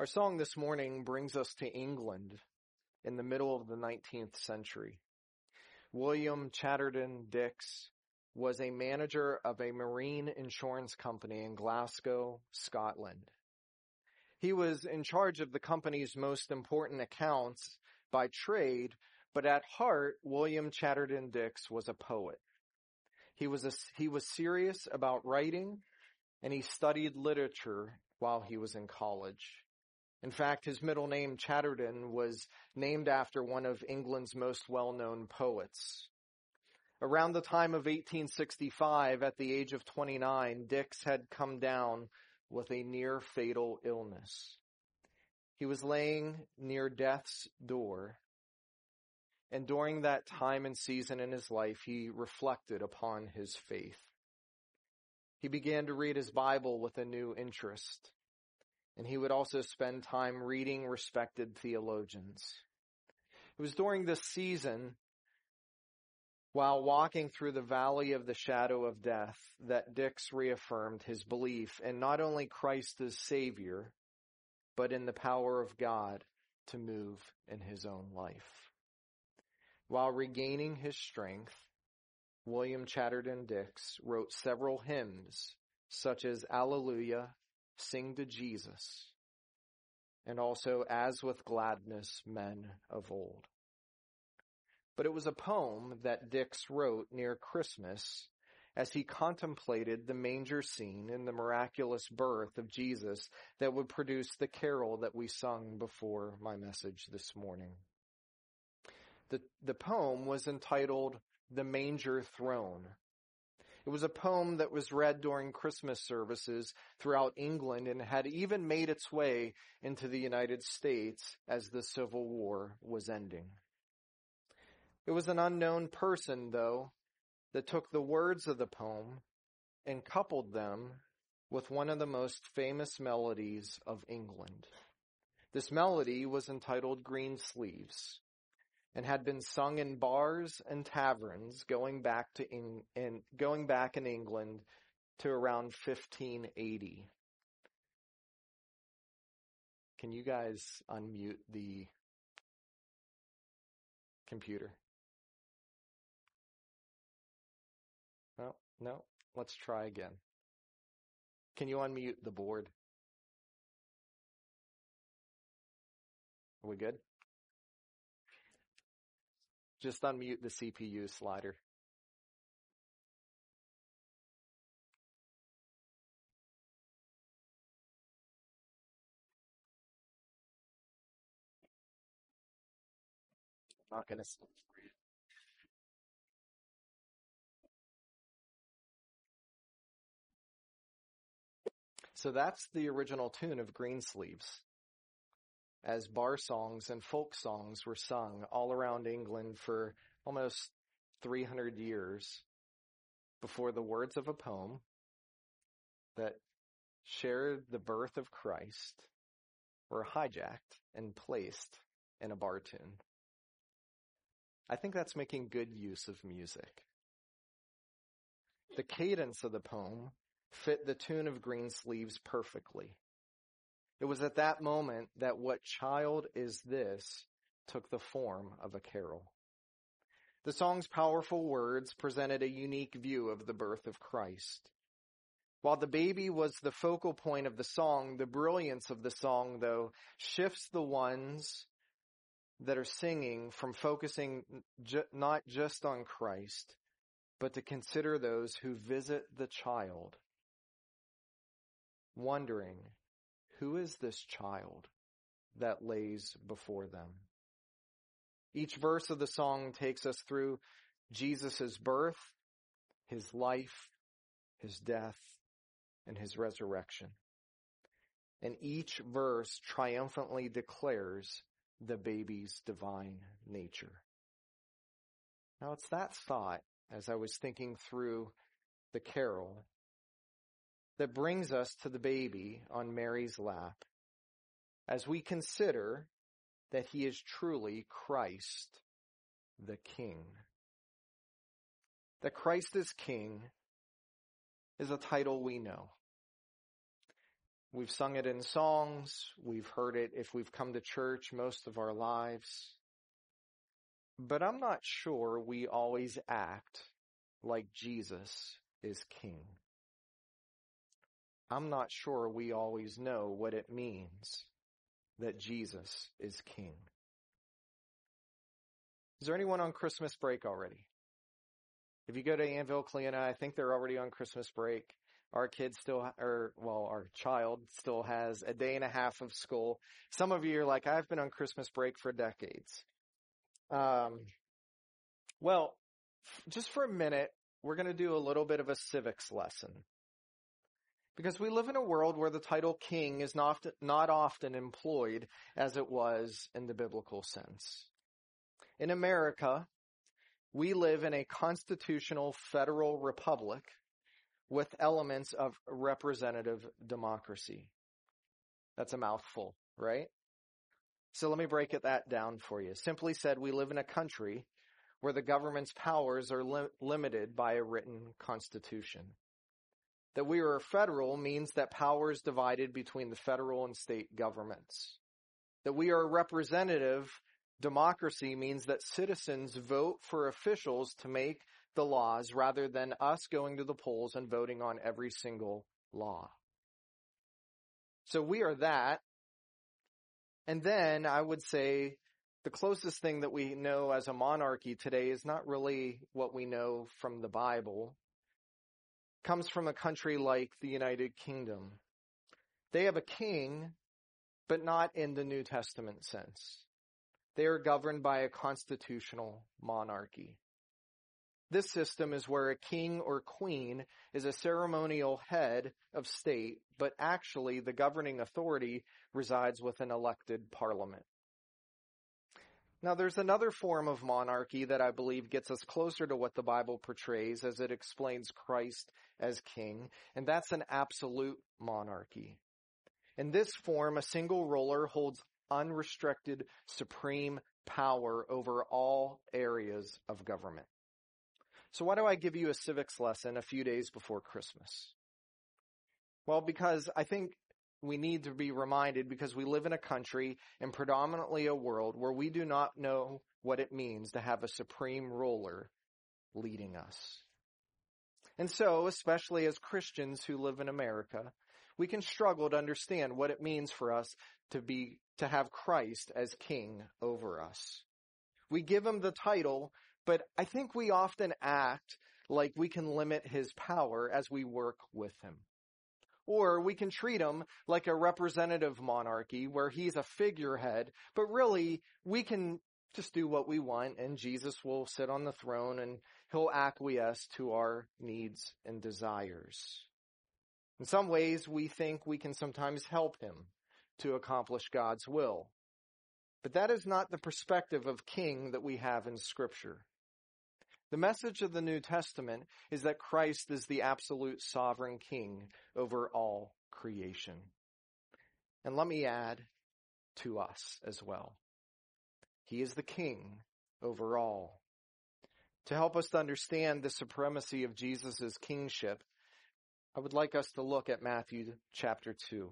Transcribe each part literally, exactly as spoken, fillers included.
Our song this morning brings us to England in the middle of the nineteenth century. William Chatterton Dix was a manager of a marine insurance company in Glasgow, Scotland. He was in charge of the company's most important accounts by trade, but at heart, William Chatterton Dix was a poet. He was a, he was serious about writing, and he studied literature while he was in college. In fact, his middle name, Chatterton, was named after one of England's most well-known poets. Around the time of eighteen sixty-five, at the age of twenty-nine, Dix had come down with a near-fatal illness. He was laying near death's door, and during that time and season in his life, he reflected upon his faith. He began to read his Bible with a new interest. And he would also spend time reading respected theologians. It was during this season, while walking through the valley of the shadow of death, that Dix reaffirmed his belief in not only Christ as Savior, but in the power of God to move in his own life. While regaining his strength, William Chatterton Dix wrote several hymns, such as Alleluia, Sing to Jesus, and also As with Gladness Men of Old. But it was a poem that Dix wrote near Christmas as he contemplated the manger scene in the miraculous birth of Jesus that would produce the carol that we sung before my message this morning. The, the poem was entitled The Manger Throne. It was a poem that was read during Christmas services throughout England and had even made its way into the United States as the Civil War was ending. It was an unknown person, though, that took the words of the poem and coupled them with one of the most famous melodies of England. This melody was entitled Greensleeves, and had been sung in bars and taverns going back to in, in going back in England to around fifteen eighty. Can you guys unmute the computer? No, no. Let's try again. Can you unmute the board? Are we good? Just unmute the C P U slider. Not gonna. So that's the original tune of Greensleeves, as bar songs and folk songs were sung all around England for almost three hundred years before the words of a poem that shared the birth of Christ were hijacked and placed in a bar tune. I think that's making good use of music. The cadence of the poem fit the tune of Greensleeves perfectly. It was at that moment that What Child Is This took the form of a carol. The song's powerful words presented a unique view of the birth of Christ. While the baby was the focal point of the song, the brilliance of the song, though, shifts the ones that are singing from focusing ju- not just on Christ, but to consider those who visit the child, wondering, who is this child that lays before them? Each verse of the song takes us through Jesus' birth, his life, his death, and his resurrection. And each verse triumphantly declares the baby's divine nature. Now it's that thought, as I was thinking through the carol, that brings us to the baby on Mary's lap, as we consider that he is truly Christ, the King. That Christ is King is a title we know. We've sung it in songs. We've heard it if we've come to church most of our lives. But I'm not sure we always act like Jesus is king. I'm not sure we always know what it means that Jesus is king. Is there anyone on Christmas break already? If you go to Annville, Cleona, I think they're already on Christmas break. Our kid still, or, well, our child still has a day and a half of school. Some of you are like, I've been on Christmas break for decades. Um, well, just for a minute, we're going to do a little bit of a civics lesson. Because we live in a world where the title king is not, not often employed as it was in the biblical sense. In America, we live in a constitutional federal republic with elements of representative democracy. That's a mouthful, right? So let me break it that down for you. Simply said, we live in a country where the government's powers are li- limited by a written constitution. That we are federal means that power is divided between the federal and state governments. That we are a representative democracy means that citizens vote for officials to make the laws rather than us going to the polls and voting on every single law. So we are that. And then I would say the closest thing that we know as a monarchy today is not really what we know from the Bible. It comes from a country like the United Kingdom. They have a king, but not in the New Testament sense. They are governed by a constitutional monarchy. This system is where a king or queen is a ceremonial head of state, but actually the governing authority resides with an elected parliament. Now, there's another form of monarchy that I believe gets us closer to what the Bible portrays as it explains Christ as king, and that's an absolute monarchy. In this form, a single ruler holds unrestricted supreme power over all areas of government. So why do I give you a civics lesson a few days before Christmas? Well, because I think we need to be reminded, because we live in a country and predominantly a world where we do not know what it means to have a supreme ruler leading us. And so, especially as Christians who live in America, we can struggle to understand what it means for us to be, to have Christ as king over us. We give him the title, but I think we often act like we can limit his power as we work with him. Or we can treat him like a representative monarchy where he's a figurehead, but really we can just do what we want and Jesus will sit on the throne and he'll acquiesce to our needs and desires. In some ways, we think we can sometimes help him to accomplish God's will. But that is not the perspective of king that we have in Scripture. The message of the New Testament is that Christ is the absolute sovereign king over all creation. And let me add, to us as well. He is the king over all. To help us to understand the supremacy of Jesus' kingship, I would like us to look at Matthew chapter two.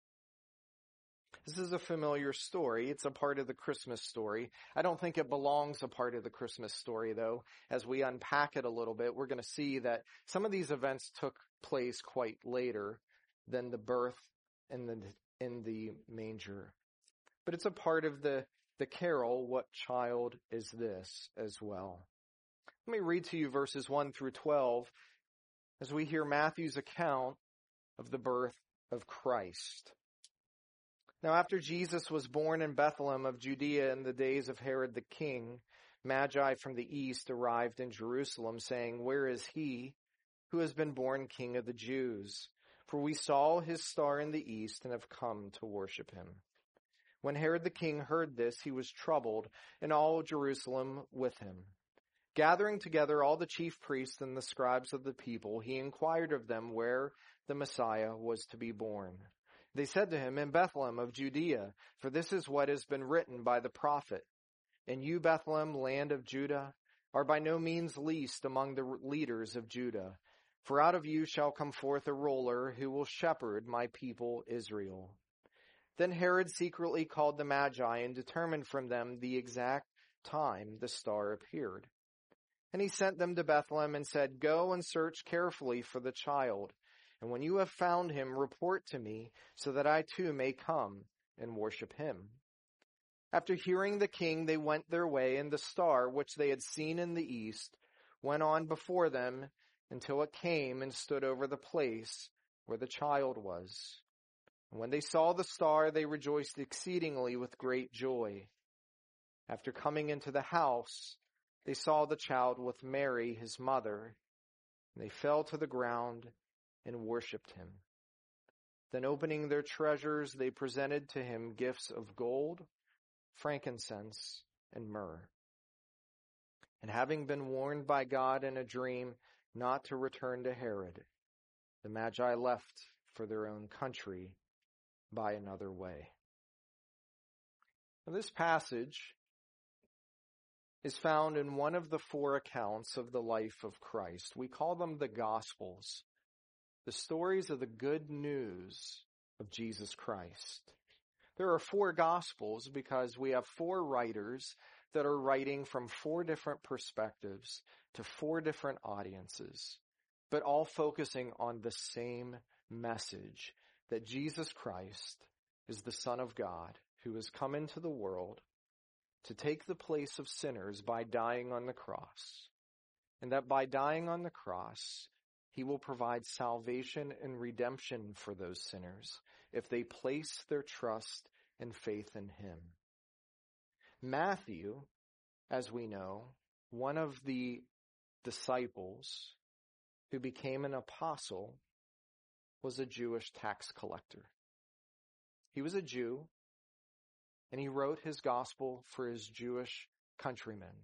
This is a familiar story. It's a part of the Christmas story. I don't think it belongs a part of the Christmas story, though. As we unpack it a little bit, we're going to see that some of these events took place quite later than the birth in the, in the manger. But it's a part of the, the carol, What Child Is This, as well. Let me read to you verses one through twelve as we hear Matthew's account of the birth of Christ. Now, after Jesus was born in Bethlehem of Judea in the days of Herod the king, Magi from the east arrived in Jerusalem, saying, "Where is he who has been born King of the Jews? For we saw his star in the east and have come to worship him." When Herod the king heard this, he was troubled, and all Jerusalem with him. Gathering together all the chief priests and the scribes of the people, he inquired of them where the Messiah was to be born. They said to him, "In Bethlehem of Judea, for this is what has been written by the prophet. And you, Bethlehem, land of Judah, are by no means least among the leaders of Judah. For out of you shall come forth a ruler who will shepherd my people Israel." Then Herod secretly called the Magi and determined from them the exact time the star appeared. And he sent them to Bethlehem and said, "Go and search carefully for the child, and when you have found him, report to me, so that I too may come and worship him." After hearing the king, they went their way, and the star, which they had seen in the east, went on before them until it came and stood over the place where the child was. And when they saw the star, they rejoiced exceedingly with great joy. After coming into the house, they saw the child with Mary, his mother, and they fell to the ground and worshipped him. Then opening their treasures, they presented to him gifts of gold, frankincense, and myrrh. And having been warned by God in a dream not to return to Herod, the Magi left for their own country by another way. Now, this passage is found in one of the four accounts of the life of Christ. We call them the Gospels, the stories of the good news of Jesus Christ. There are four Gospels because we have four writers that are writing from four different perspectives to four different audiences, but all focusing on the same message, that Jesus Christ is the Son of God who has come into the world to take the place of sinners by dying on the cross, and that by dying on the cross, he will provide salvation and redemption for those sinners if they place their trust and faith in him. Matthew, as we know, one of the disciples who became an apostle, was a Jewish tax collector. He was a Jew, and he wrote his gospel for his Jewish countrymen.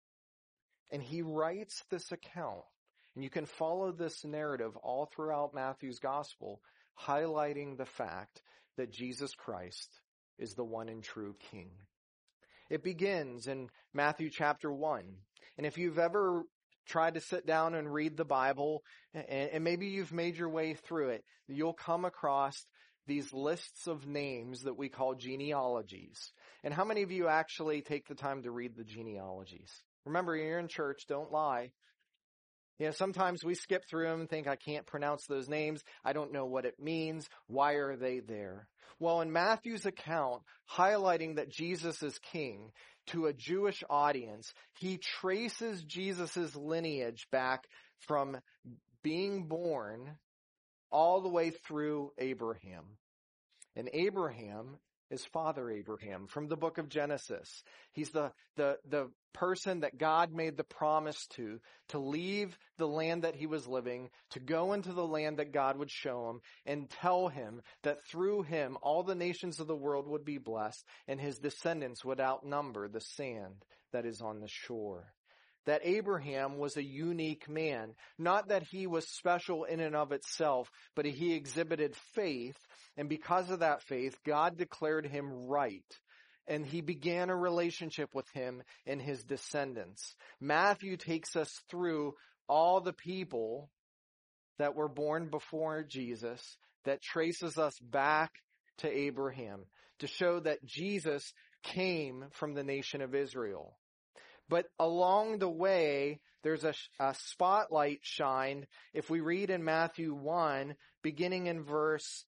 And he writes this account, and you can follow this narrative all throughout Matthew's gospel, highlighting the fact that Jesus Christ is the one and true King. It begins in Matthew chapter one. And if you've ever tried to sit down and read the Bible, and maybe you've made your way through it, you'll come across these lists of names that we call genealogies. And how many of you actually take the time to read the genealogies? Remember, you're in church, don't lie. You know, sometimes we skip through them and think, I can't pronounce those names. I don't know what it means. Why are they there? Well, in Matthew's account, highlighting that Jesus is king to a Jewish audience, he traces Jesus' lineage back from being born all the way through Abraham. And Abraham is Father Abraham from the book of Genesis. He's the, the, the person that God made the promise to, to leave the land that he was living, to go into the land that God would show him, and tell him that through him all the nations of the world would be blessed, and his descendants would outnumber the sand that is on the shore. That Abraham was a unique man. Not that he was special in and of itself, but he exhibited faith. And because of that faith, God declared him right. And he began a relationship with him and his descendants. Matthew takes us through all the people that were born before Jesus, that traces us back to Abraham, to show that Jesus came from the nation of Israel. But along the way, there's a, a spotlight shined. If we read in Matthew one, beginning in verse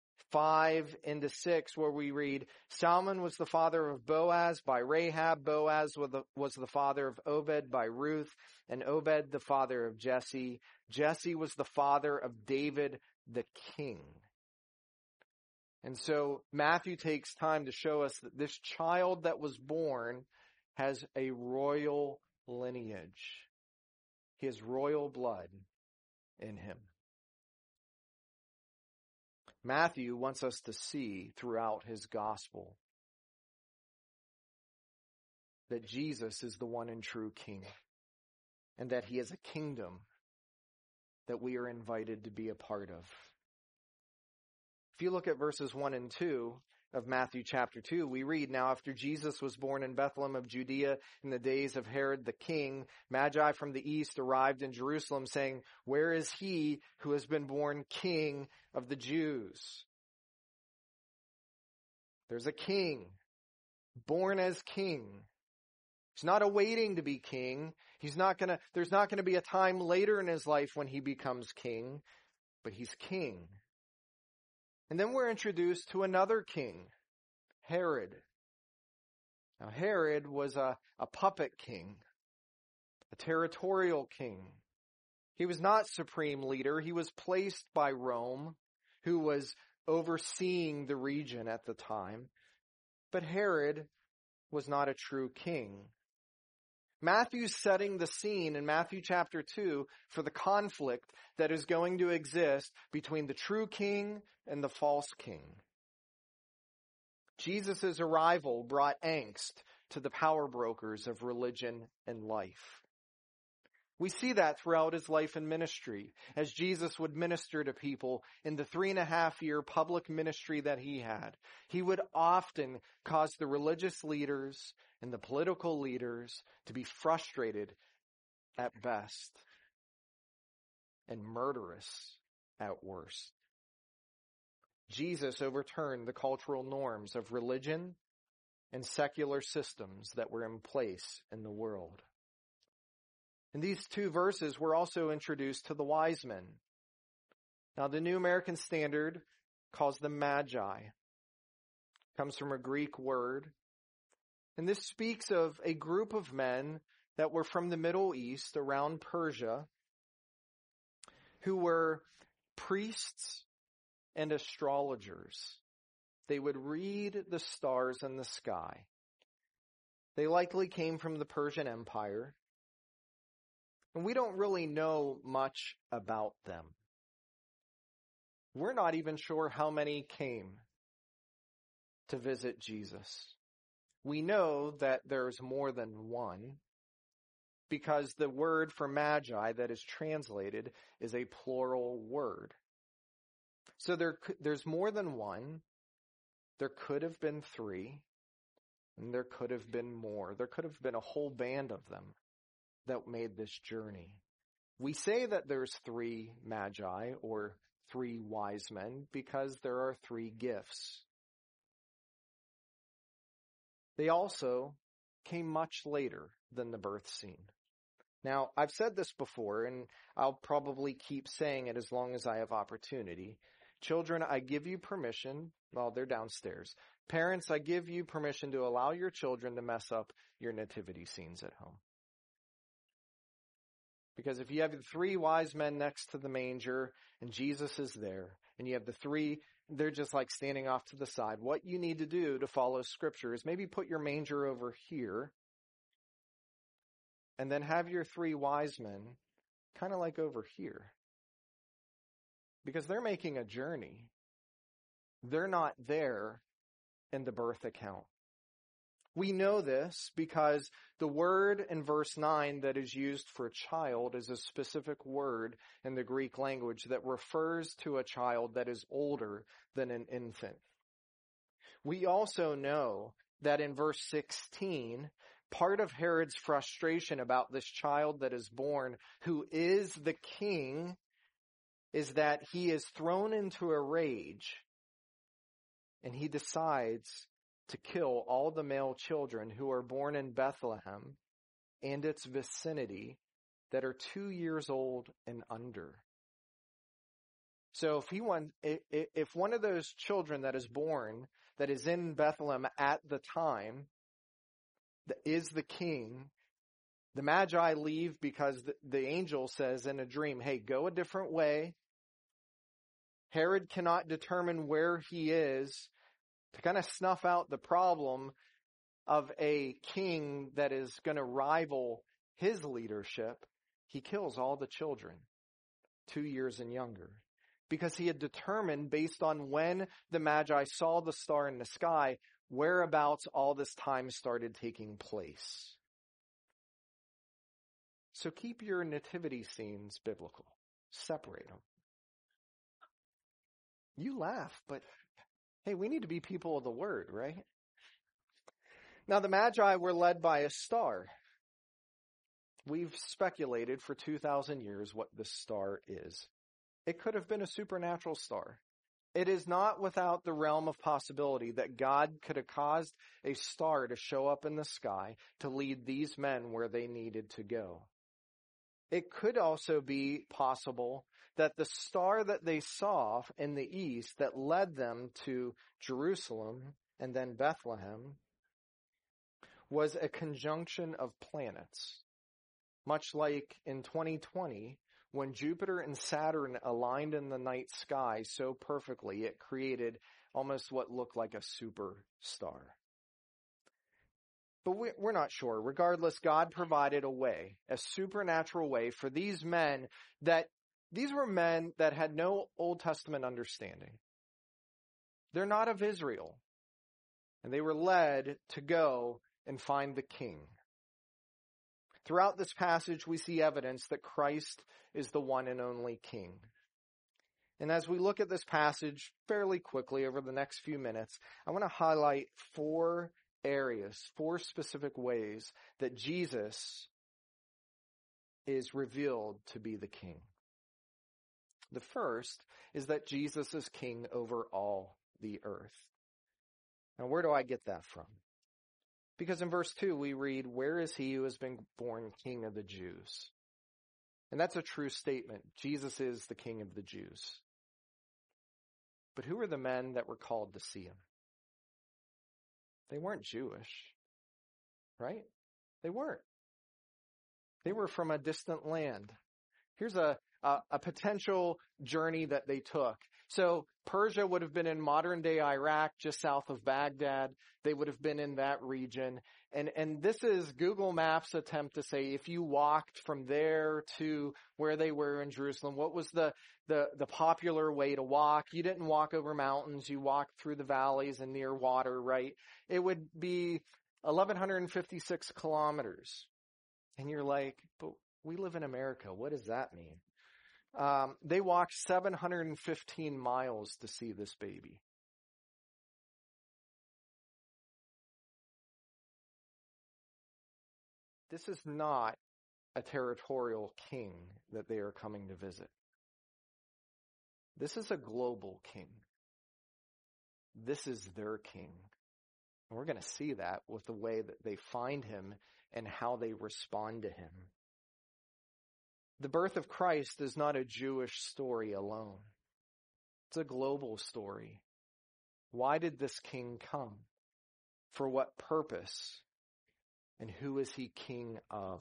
five into six, where we read, Salmon was the father of Boaz by Rahab. Boaz was the, was the father of Obed by Ruth, and Obed the father of Jesse. Jesse was the father of David the king. And so Matthew takes time to show us that this child that was born has a royal lineage. He has royal blood in him. Matthew wants us to see throughout his gospel that Jesus is the one and true King, and that he has a kingdom that we are invited to be a part of. If you look at verses one and two, of Matthew chapter two, we read, "Now after Jesus was born in Bethlehem of Judea in the days of Herod the king, Magi from the east arrived in Jerusalem saying, 'Where is he who has been born King of the Jews?'" There's a king, born as king. He's not awaiting to be king. He's not gonna, there's not gonna be a time later in his life when he becomes king, but he's king. And then we're introduced to another king, Herod. Now Herod was a, a puppet king, a territorial king. He was not supreme leader. He was placed by Rome, who was overseeing the region at the time. But Herod was not a true king. Matthew's setting the scene in Matthew chapter two for the conflict that is going to exist between the true king and the false king. Jesus' arrival brought angst to the power brokers of religion and life. We see that throughout his life and ministry, as Jesus would minister to people in the three and a half year public ministry that he had. He would often cause the religious leaders and the political leaders to be frustrated at best and murderous at worst. Jesus overturned the cultural norms of religion and secular systems that were in place in the world. In these two verses, we're also introduced to the wise men. Now, the New American Standard calls them magi. It comes from a Greek word. And this speaks of a group of men that were from the Middle East, around Persia, who were priests and astrologers. They would read the stars in the sky. They likely came from the Persian Empire. And we don't really know much about them. We're not even sure how many came to visit Jesus. We know that there's more than one because the word for magi that is translated is a plural word. So there, there's more than one. There could have been three, and there could have been more. There could have been a whole band of them that made this journey. We say that there's three magi or three wise men because there are three gifts. They also came much later than the birth scene. Now, I've said this before, and I'll probably keep saying it as long as I have opportunity. Children, I give you permission. Well, they're downstairs. Parents, I give you permission to allow your children to mess up your nativity scenes at home. Because if you have the three wise men next to the manger and Jesus is there, and you have the three, they're just like standing off to the side. What you need to do to follow Scripture is maybe put your manger over here and then have your three wise men kind of like over here. Because they're making a journey. They're not there in the birth account. We know this because the word in verse nine that is used for child is a specific word in the Greek language that refers to a child that is older than an infant. We also know that in verse sixteen, part of Herod's frustration about this child that is born, who is the king, is that he is thrown into a rage and he decides to kill all the male children who are born in Bethlehem and its vicinity that are two years old and under. So if he want, if one of those children that is born, that is in Bethlehem at the time, is the king, the Magi leave because the, the angel says in a dream, hey, go a different way. Herod cannot determine where he is to kind of snuff out the problem of a king that is going to rival his leadership. He kills all the children, two years and younger, because he had determined based on when the Magi saw the star in the sky, whereabouts all this time started taking place. So keep your nativity scenes biblical. Separate them. You laugh, but Hey, we need to be people of the word, right? Now, the Magi were led by a star. We've speculated for two thousand years what this star is. It could have been a supernatural star. It is not without the realm of possibility that God could have caused a star to show up in the sky to lead these men where they needed to go. It could also be possible that the star that they saw in the east that led them to Jerusalem and then Bethlehem was a conjunction of planets. Much like in twenty twenty, when Jupiter and Saturn aligned in the night sky so perfectly, it created almost what looked like a superstar. But we're not sure. Regardless, God provided a way, a supernatural way for these men that, these were men that had no Old Testament understanding. They're not of Israel. And they were led to go and find the king. Throughout this passage, we see evidence that Christ is the one and only king. And as we look at this passage fairly quickly over the next few minutes, I want to highlight four areas, four specific ways that Jesus is revealed to be the king. The first is that Jesus is king over all the earth. Now, where do I get that from? Because in verse two, we read, "Where is he who has been born King of the Jews?" And that's a true statement. Jesus is the King of the Jews. But who are the men that were called to see him? They weren't Jewish, right? They weren't. They were from a distant land. Here's a, a, a potential journey that they took. So Persia would have been in modern-day Iraq, just south of Baghdad. They would have been in that region. And, and this is Google Maps' attempt to say if you walked from there to where they were in Jerusalem, what was the, the, the popular way to walk? You didn't walk over mountains. You walked through the valleys and near water, right? It would be eleven fifty-six kilometers. And you're like, but we live in America. What does that mean? Um, they walked seven hundred fifteen miles to see this baby. This is not a territorial king that they are coming to visit. This is a global king. This is their king. And we're going to see that with the way that they find him and how they respond to him. The birth of Christ is not a Jewish story alone. It's a global story. Why did this king come? For what purpose? And who is he king of?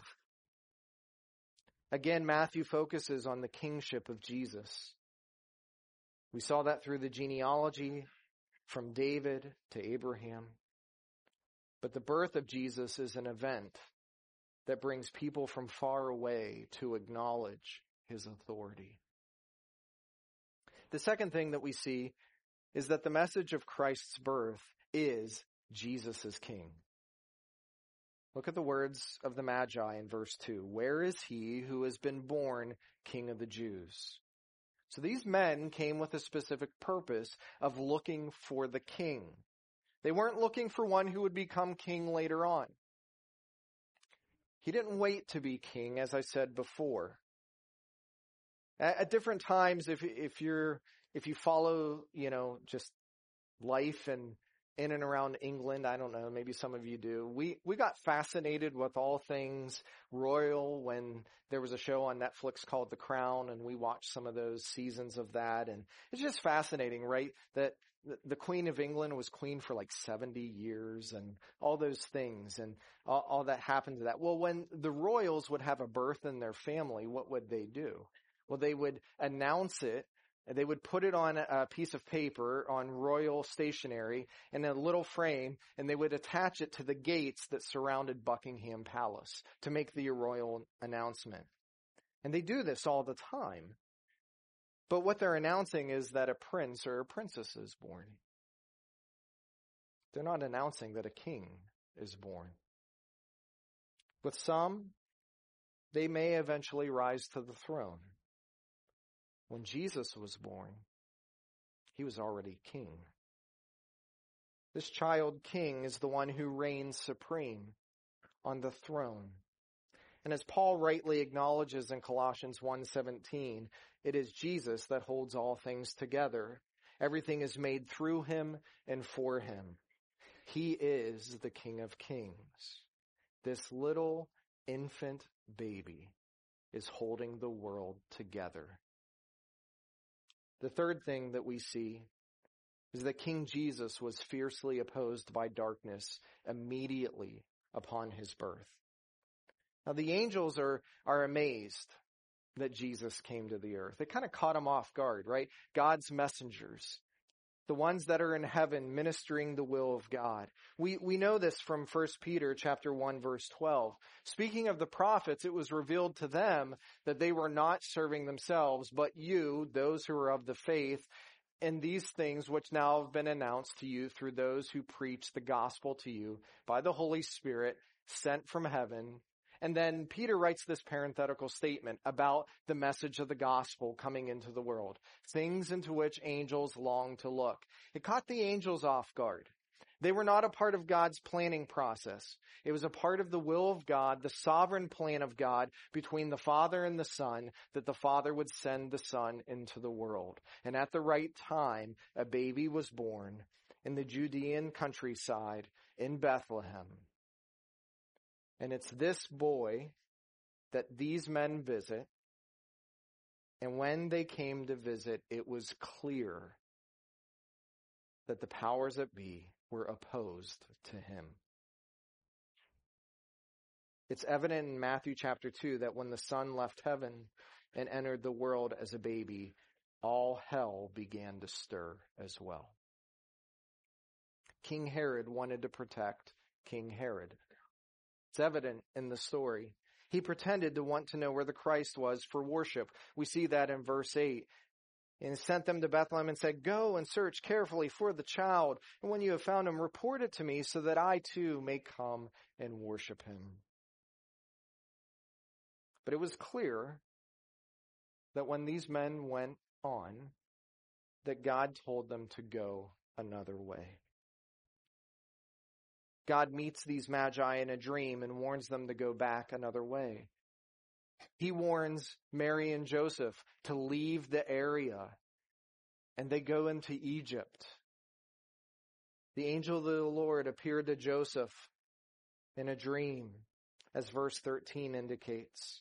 Again, Matthew focuses on the kingship of Jesus. We saw that through the genealogy from David to Abraham. But the birth of Jesus is an event that brings people from far away to acknowledge his authority. The second thing that we see is that the message of Christ's birth is Jesus is king. Look at the words of the Magi in verse two. Where is he who has been born King of the Jews? So these men came with a specific purpose of looking for the king. They weren't looking for one who would become king later on. He didn't wait to be king, as I said before. At, at different times, if if you're if you follow, you know, just life and in and around England, I don't know, maybe some of you do. We we got fascinated with all things royal when there was a show on Netflix called The Crown, and we watched some of those seasons of that, and it's just fascinating, right? That the Queen of England was queen for like seventy years and all those things and all, all that happened to that. Well, when the royals would have a birth in their family, what would they do? Well, they would announce it. They would put it on a piece of paper on royal stationery in a little frame, and they would attach it to the gates that surrounded Buckingham Palace to make the royal announcement. And they do this all the time. But what they're announcing is that a prince or a princess is born. They're not announcing that a king is born. With some, they may eventually rise to the throne. When Jesus was born, he was already king. This child king is the one who reigns supreme on the throne. And as Paul rightly acknowledges in Colossians one seventeen, it is Jesus that holds all things together. Everything is made through him and for him. He is the King of Kings. This little infant baby is holding the world together. The third thing that we see is that King Jesus was fiercely opposed by darkness immediately upon his birth. Now the angels are, are amazed that Jesus came to the earth. It kind of caught them off guard, right? God's messengers, the ones that are in heaven ministering the will of God. We, we know this from First Peter chapter one, verse twelve. Speaking of the prophets, it was revealed to them that they were not serving themselves, but you, those who are of the faith, and these things which now have been announced to you through those who preach the gospel to you by the Holy Spirit sent from heaven. And then Peter writes this parenthetical statement about the message of the gospel coming into the world, things into which angels long to look. It caught the angels off guard. They were not a part of God's planning process. It was a part of the will of God, the sovereign plan of God between the Father and the Son, that the Father would send the Son into the world. And at the right time, a baby was born in the Judean countryside in Bethlehem. And it's this boy that these men visit. And when they came to visit, it was clear that the powers that be were opposed to him. It's evident in Matthew chapter two that when the Son left heaven and entered the world as a baby, all hell began to stir as well. King Herod wanted to protect King Herod. It's evident in the story. He pretended to want to know where the Christ was for worship. We see that in verse eight. And sent them to Bethlehem and said, "Go and search carefully for the child. And when you have found him, report it to me so that I too may come and worship him." But it was clear that when these men went on, that God told them to go another way. God meets these magi in a dream and warns them to go back another way. He warns Mary and Joseph to leave the area, and they go into Egypt. The angel of the Lord appeared to Joseph in a dream, as verse thirteen indicates.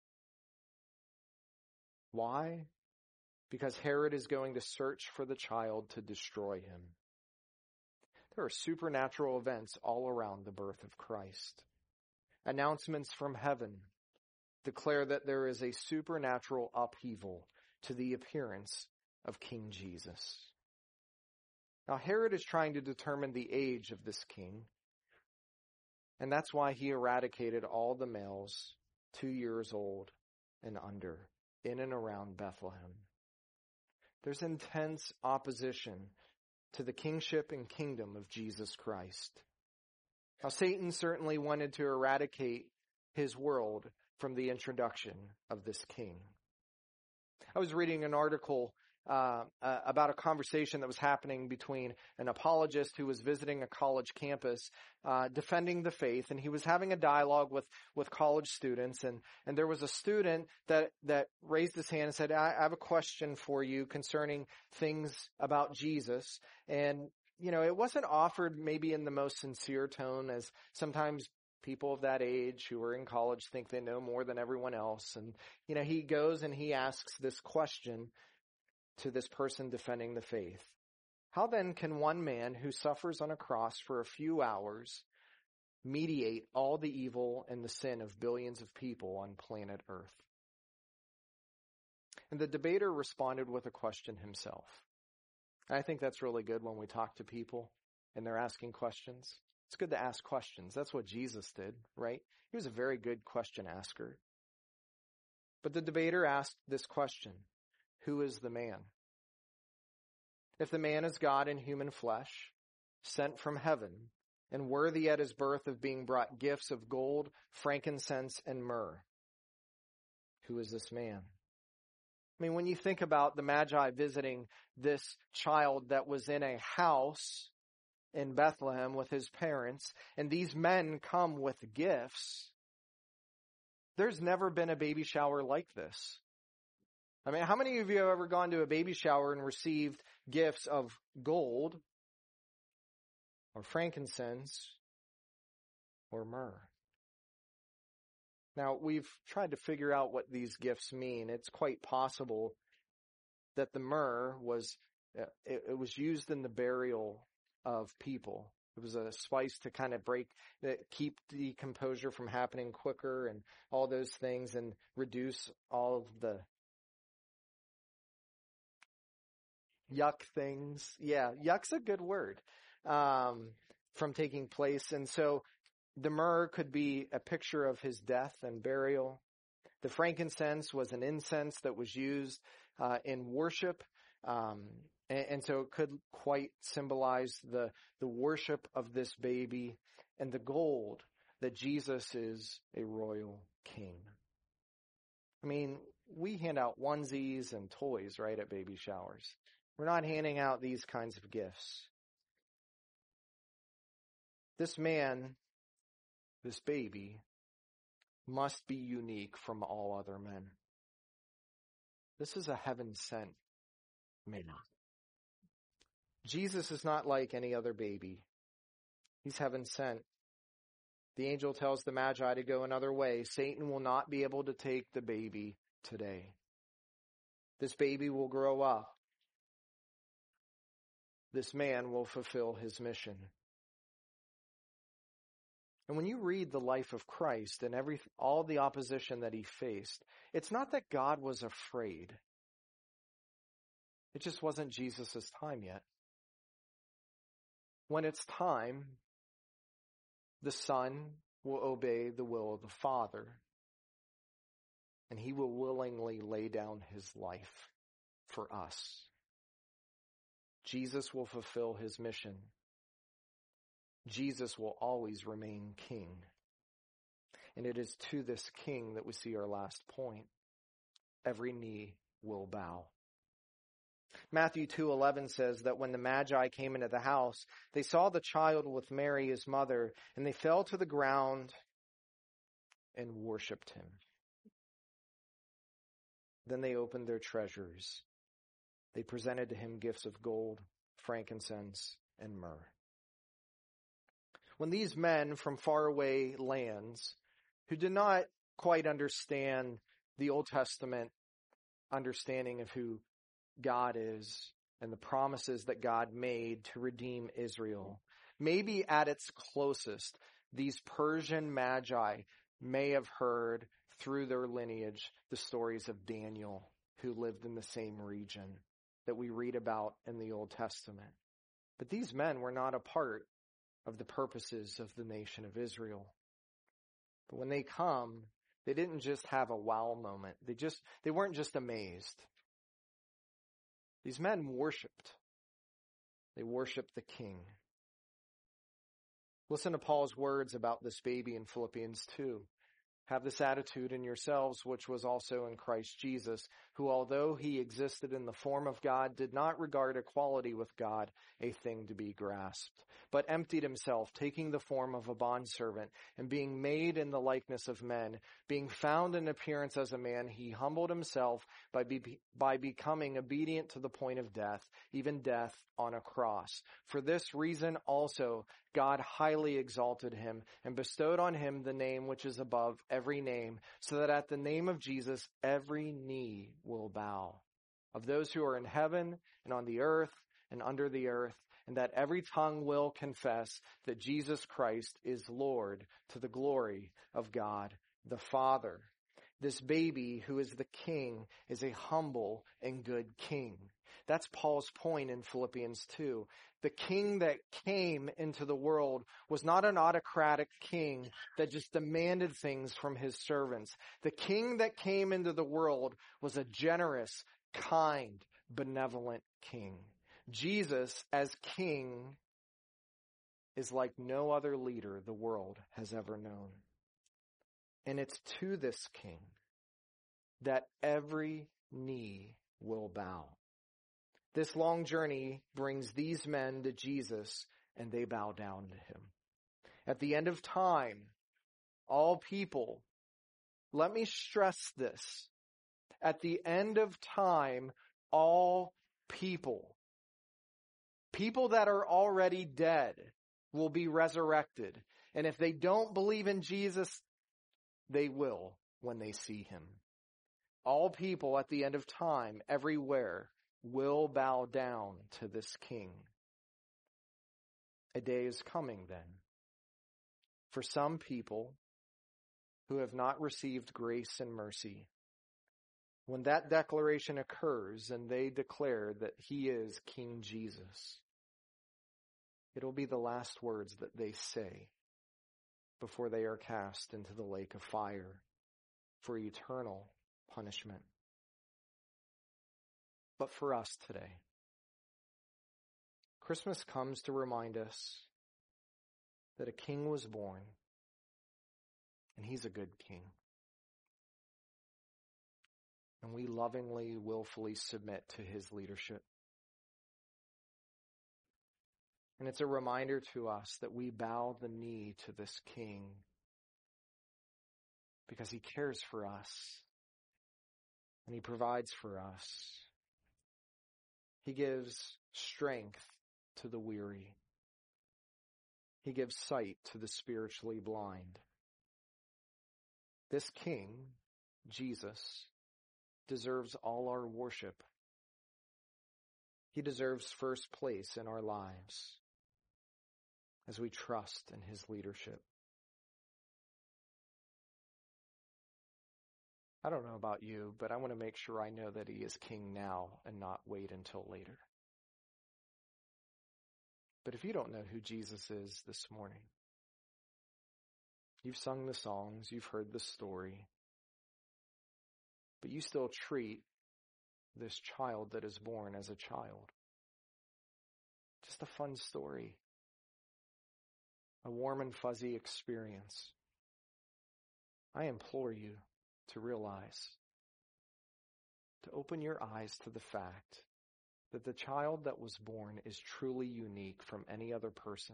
Why? Because Herod is going to search for the child to destroy him. There are supernatural events all around the birth of Christ. Announcements from heaven declare that there is a supernatural upheaval to the appearance of King Jesus. Now, Herod is trying to determine the age of this king, and that's why he eradicated all the males two years old and under in and around Bethlehem. There's intense opposition to the kingship and kingdom of Jesus Christ. Now, Satan certainly wanted to eradicate his world from the introduction of this king. I was reading an article uh, uh, about a conversation that was happening between an apologist who was visiting a college campus, uh, defending the faith, and he was having a dialogue with, with college students, and, and there was a student that, that raised his hand and said, I, I have a question for you concerning things about Jesus. And, you know, it wasn't offered maybe in the most sincere tone, as sometimes people of that age who are in college think they know more than everyone else. And, you know, he goes and he asks this question to this person defending the faith. How then can one man who suffers on a cross for a few hours mediate all the evil and the sin of billions of people on planet Earth? And the debater responded with a question himself. And I think that's really good when we talk to people and they're asking questions. It's good to ask questions. That's what Jesus did, right? He was a very good question asker. But the debater asked this question: who is the man? If the man is God in human flesh, sent from heaven, and worthy at his birth of being brought gifts of gold, frankincense, and myrrh, who is this man? I mean, when you think about the Magi visiting this child that was in a house in Bethlehem with his parents, and these men come with gifts. There's never been a baby shower like this. I mean, how many of you have ever gone to a baby shower and received gifts of gold or frankincense or myrrh? Now, we've tried to figure out what these gifts mean. It's quite possible that the myrrh was, it, it was used in the burial of people. It was a spice to kind of break, keep decomposure from happening quicker and all those things, and reduce all of the yuck things. Yeah, yuck's a good word, um, from taking place. And so the myrrh could be a picture of his death and burial. The frankincense was an incense that was used uh, in worship. Um, and, and so it could quite symbolize the, the worship of this baby, and the gold, that Jesus is a royal king. I mean, we hand out onesies and toys, right, at baby showers. We're not handing out these kinds of gifts. This man, this baby, must be unique from all other men. This is a heaven-sent man. Jesus is not like any other baby. He's heaven-sent. The angel tells the Magi to go another way. Satan will not be able to take the baby today. This baby will grow up. This man will fulfill his mission. And when you read the life of Christ and every all the opposition that he faced, it's not that God was afraid. It just wasn't Jesus' time yet. When it's time, the Son will obey the will of the Father, and he will willingly lay down his life for us. Jesus will fulfill his mission. Jesus will always remain king. And it is to this king that we see our last point. Every knee will bow. Matthew two eleven says that when the Magi came into the house, they saw the child with Mary, his mother, and they fell to the ground and worshipped him. Then they opened their treasures. They presented to him gifts of gold, frankincense, and myrrh. When these men from faraway lands, who did not quite understand the Old Testament understanding of who God is and the promises that God made to redeem Israel, maybe at its closest, these Persian Magi may have heard through their lineage the stories of Daniel, who lived in the same region that we read about in the Old Testament. But these men were not a part of the purposes of the nation of Israel. But when they come, they didn't just have a wow moment. They just, they weren't just amazed. These men worshiped. They worshiped the king. Listen to Paul's words about this baby in Philippians two. Have this attitude in yourselves, which was also in Christ Jesus, who, although he existed in the form of God, did not regard equality with God a thing to be grasped, but emptied himself, taking the form of a bondservant, and being made in the likeness of men, being found in appearance as a man, he humbled himself by, be, by becoming obedient to the point of death, even death on a cross. For this reason also God highly exalted him and bestowed on him the name which is above every name, so that at the name of Jesus every knee will bow, of those who are in heaven and on the earth and under the earth, and that every tongue will confess that Jesus Christ is Lord, to the glory of God the Father. This baby who is the king is a humble and good king. That's Paul's point in Philippians two. The king that came into the world was not an autocratic king that just demanded things from his servants. The king that came into the world was a generous, kind, benevolent king. Jesus, as king, is like no other leader the world has ever known. And it's to this king that every knee will bow. This long journey brings these men to Jesus, and they bow down to him. At the end of time, all people, let me stress this, at the end of time, all people, people that are already dead will be resurrected. And if they don't believe in Jesus, they will when they see him. All people at the end of time, everywhere, will bow down to this King. A day is coming then for some people who have not received grace and mercy. When that declaration occurs and they declare that he is King Jesus, it'll be the last words that they say before they are cast into the lake of fire for eternal punishment. But for us today, Christmas comes to remind us that a king was born, and he's a good king. And we lovingly, willfully submit to his leadership. And it's a reminder to us that we bow the knee to this king because he cares for us and he provides for us. He gives strength to the weary. He gives sight to the spiritually blind. This king, Jesus, deserves all our worship. He deserves first place in our lives as we trust in his leadership. I don't know about you, but I want to make sure I know that he is king now and not wait until later. But if you don't know who Jesus is this morning, you've sung the songs, you've heard the story, but you still treat this child that is born as a child. Just a fun story. A warm and fuzzy experience. I implore you to realize, to open your eyes to the fact that the child that was born is truly unique from any other person.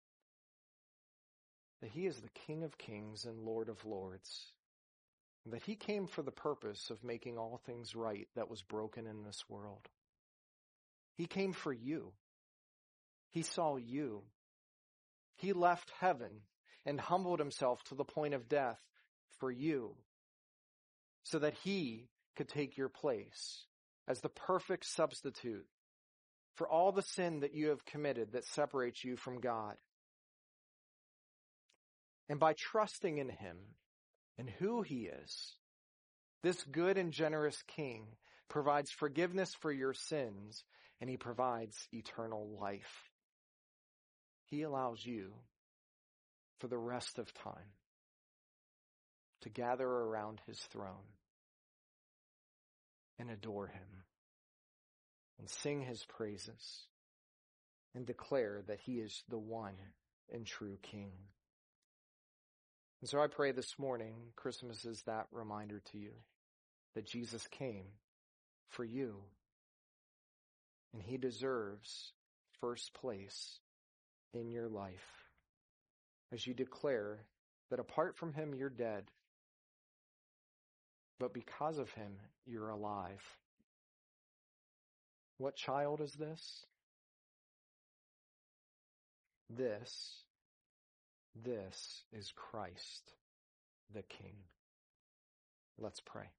That he is the King of Kings and Lord of Lords. And that he came for the purpose of making all things right that was broken in this world. He came for you. He saw you. He left heaven and humbled himself to the point of death for you, so that he could take your place as the perfect substitute for all the sin that you have committed that separates you from God. And by trusting in him and who he is, this good and generous King provides forgiveness for your sins, and he provides eternal life. He allows you, for the rest of time, to gather around his throne and adore him and sing his praises and declare that he is the one and true King. And so I pray this morning, Christmas is that reminder to you that Jesus came for you, and he deserves first place in your life as you declare that apart from him you're dead, but because of him you're alive. What child is this? This, this is Christ, the King. Let's pray.